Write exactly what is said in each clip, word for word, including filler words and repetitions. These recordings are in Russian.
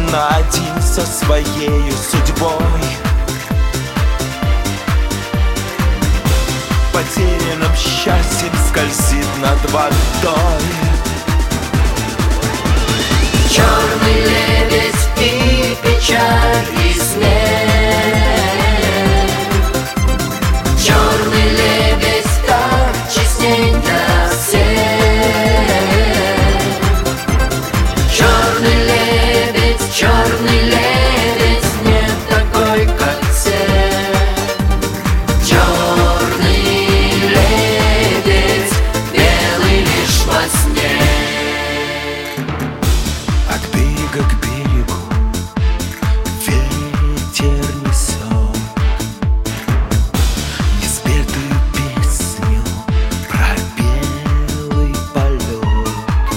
на один со своею судьбой. Потерянным счастьем скользит над водой. Черный лебедь и печаль, и смерть. Черный лебедь так честненько всех. Черный лебедь, черный лебедь, нет такой, как все. Черный лебедь, белый лишь во сне. От берега к берегу ветер несет неспетую песню про белый полет.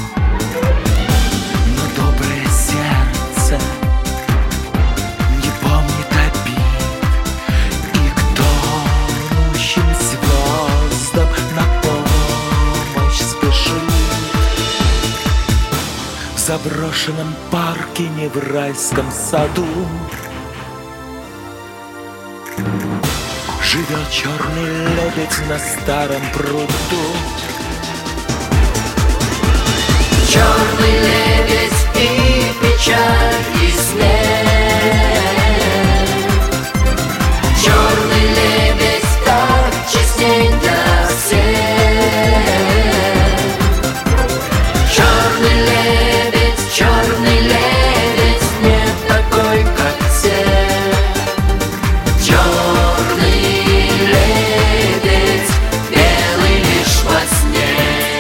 Но доброе сердце не помнит обид, и к тонущим звездам на помощь спешит. В заброшенном парке, не в райском саду, живет черный лебедь на старом пруду. Черный лебедь и печаль, и смерть. Черный лебедь так честненько всех. Черный лебедь, черный лебедь, нет такой, как все. Черный лебедь, белый лишь во сне.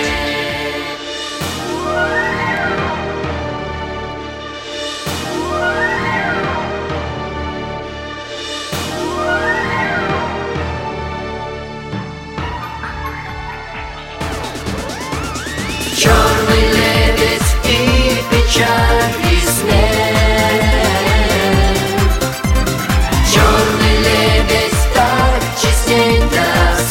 Черный лебедь и печаль, и смерть. Черный лебедь так честненько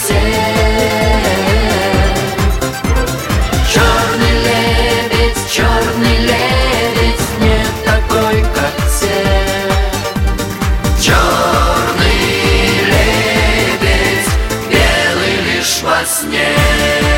всех. Черный лебедь, черный лебедь, нет такой, как все. Черный лебедь, белый лишь во сне.